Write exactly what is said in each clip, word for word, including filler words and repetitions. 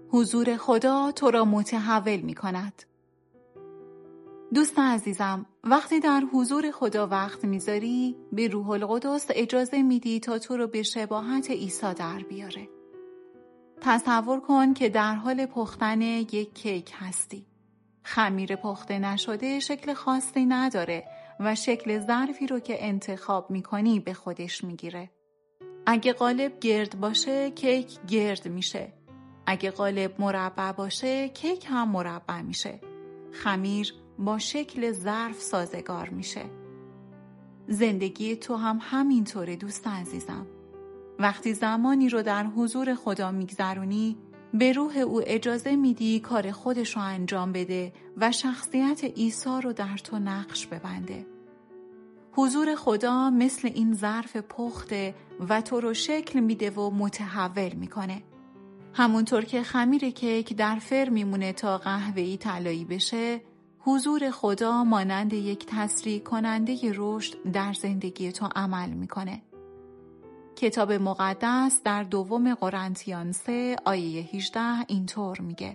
حضور خدا تو را متحول می کند. دوست عزیزم، وقتی در حضور خدا وقت میذاری، به روح القدس اجازه میدی تا تو رو به شباهت عیسی در بیاره. تصور کن که در حال پختن یک کیک هستی. خمیر پخته نشده شکل خاصی نداره و شکل ظرفی رو که انتخاب میکنی به خودش میگیره. اگه قالب گرد باشه، کیک گرد میشه. اگه قالب مربع باشه، کیک هم مربع میشه. خمیر با شکل ظرف سازگار میشه. زندگی تو هم همینطوره دوست عزیزم. وقتی زمانی رو در حضور خدا میگذرونی، به روح او اجازه میدی کار خودش رو انجام بده و شخصیت عیسی رو در تو نقش ببنده. حضور خدا مثل این ظرف پخته و تو رو شکل میده و متحول میکنه. همونطور که خمیر کیک در فر میمونه تا قهوه‌ای طلایی بشه، حضور خدا مانند یک تسریع کننده رشد در زندگی تو عمل میکنه. کتاب مقدس در دوم قرنتیان سه آیه هجده اینطور میگه: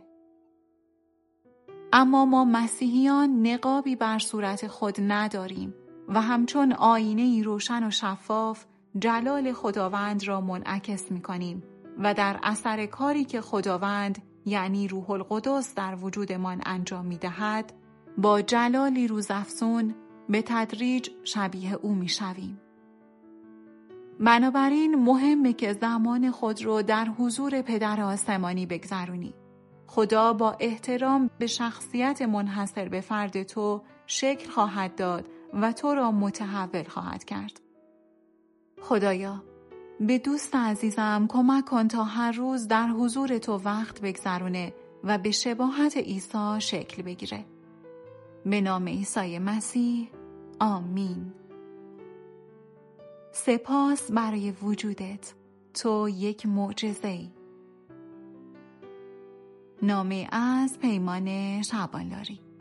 اما ما مسیحیان نقابی بر صورت خود نداریم و همچون آینه‌ای روشن و شفاف جلال خداوند را منعکس میکنیم و در اثر کاری که خداوند یعنی روح القدس در وجودمان انجام میدهد، با جلالی روزافزون به تدریج شبیه او میشویم. بنابراین مهمه که زمان خود رو در حضور پدر آسمانی بگذرونی. خدا با احترام به شخصیت منحصر به فرد تو شکل خواهد داد و تو را متحول خواهد کرد. خدایا، به دوست عزیزم کمک کن تا هر روز در حضور تو وقت بگذرونه و به شباهت عیسی شکل بگیره. به نام عیسی مسیح، آمین. سپاس برای وجودت. تو یک معجزه‌ای. نامه از پیمان شعبانلاری.